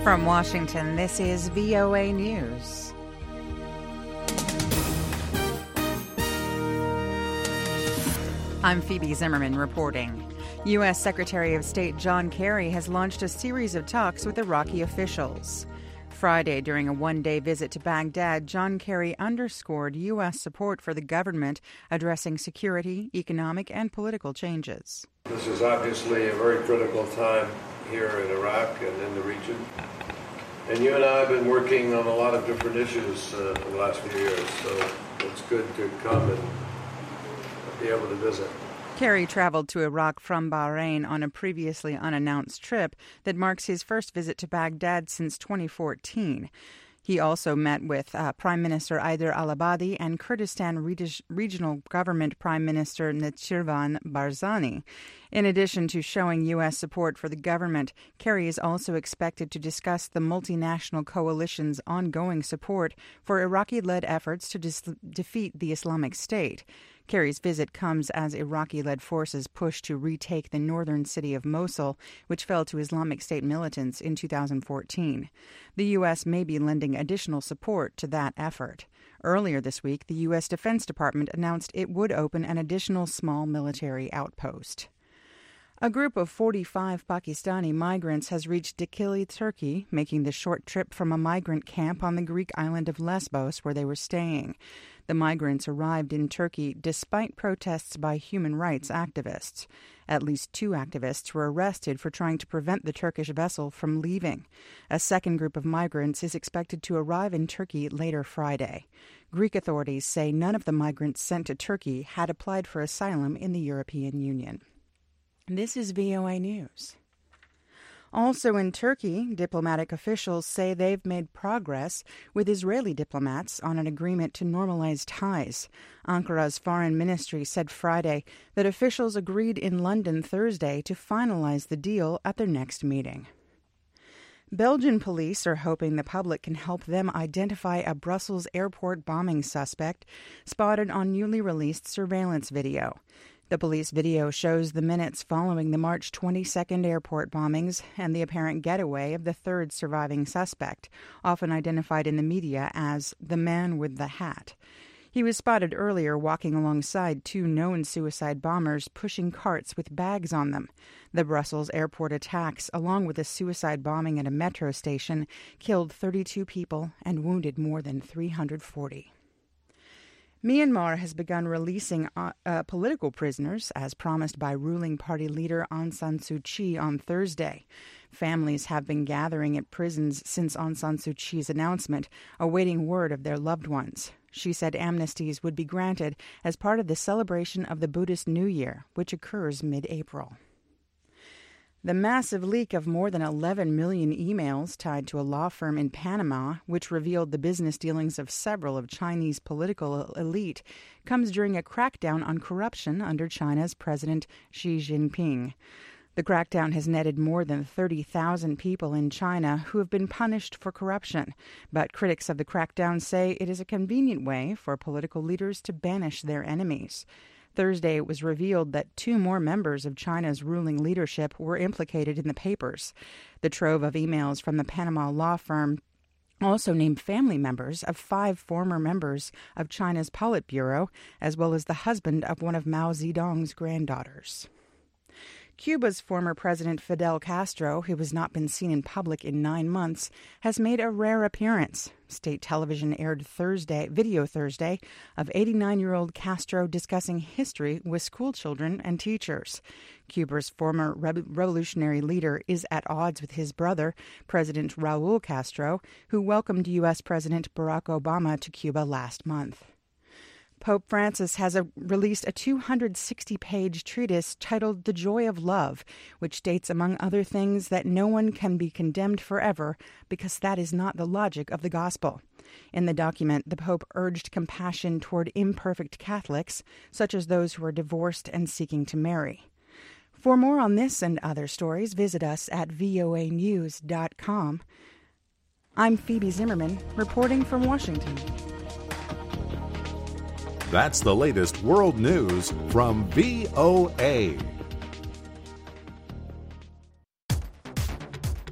From Washington, this is VOA News. I'm Phoebe Zimmerman reporting. U.S. Secretary of State John Kerry has launched a series of talks with Iraqi officials. Friday, during a one-day visit to Baghdad, John Kerry underscored U.S. support for the government addressing security, economic, and political changes. This is obviously a very critical time here in Iraq and in the region. And you and I have been working on a lot of different issues for the last few years, so it's good to come and be able to visit. Kerry traveled to Iraq from Bahrain on a previously unannounced trip that marks his first visit to Baghdad since 2014. He also met with Prime Minister Haider al-Abadi and Kurdistan Regional Government Prime Minister Nechirvan Barzani. In addition to showing U.S. support for the government, Kerry is also expected to discuss the multinational coalition's ongoing support for Iraqi-led efforts to defeat the Islamic State. Kerry's visit comes as Iraqi-led forces push to retake the northern city of Mosul, which fell to Islamic State militants in 2014. The U.S. may be lending additional support to that effort. Earlier this week, the U.S. Defense Department announced it would open an additional small military outpost. A group of 45 Pakistani migrants has reached Dikili, Turkey, making the short trip from a migrant camp on the Greek island of Lesbos where they were staying. The migrants arrived in Turkey despite protests by human rights activists. At least 2 activists were arrested for trying to prevent the Turkish vessel from leaving. A second group of migrants is expected to arrive in Turkey later Friday. Greek authorities say none of the migrants sent to Turkey had applied for asylum in the European Union. This is VOA News. Also in Turkey, diplomatic officials say they've made progress with Israeli diplomats on an agreement to normalize ties. Ankara's foreign ministry said Friday that officials agreed in London Thursday to finalize the deal at their next meeting. Belgian police are hoping the public can help them identify a Brussels airport bombing suspect spotted on newly released surveillance video. The police video shows the minutes following the March 22nd airport bombings and the apparent getaway of the third surviving suspect, often identified in the media as the man with the hat. He was spotted earlier walking alongside 2 known suicide bombers pushing carts with bags on them. The Brussels airport attacks, along with a suicide bombing at a metro station, killed 32 people and wounded more than 340. Myanmar has begun releasing political prisoners, as promised by ruling party leader Aung San Suu Kyi on Thursday. Families have been gathering at prisons since Aung San Suu Kyi's announcement, awaiting word of their loved ones. She said amnesties would be granted as part of the celebration of the Buddhist New Year, which occurs mid-April. The massive leak of more than 11 million emails tied to a law firm in Panama, which revealed the business dealings of several of Chinese political elite, comes during a crackdown on corruption under China's President Xi Jinping. The crackdown has netted more than 30,000 people in China who have been punished for corruption, but critics of the crackdown say it is a convenient way for political leaders to banish their enemies. Thursday, it was revealed that 2 more members of China's ruling leadership were implicated in the papers. The trove of emails from the Panama law firm also named family members of 5 former members of China's Politburo, as well as the husband of one of Mao Zedong's granddaughters. Cuba's former president Fidel Castro, who has not been seen in public in 9 months, has made a rare appearance. State television aired video Thursday of 89-year-old Castro discussing history with schoolchildren and teachers. Cuba's former revolutionary leader is at odds with his brother, President Raul Castro, who welcomed U.S. President Barack Obama to Cuba last month. Pope Francis has released a 260-page treatise titled The Joy of Love, which states, among other things, that no one can be condemned forever because that is not the logic of the gospel. In the document, the Pope urged compassion toward imperfect Catholics, such as those who are divorced and seeking to marry. For more on this and other stories, visit us at voanews.com. I'm Phoebe Zimmerman, reporting from Washington. That's the latest world news from VOA.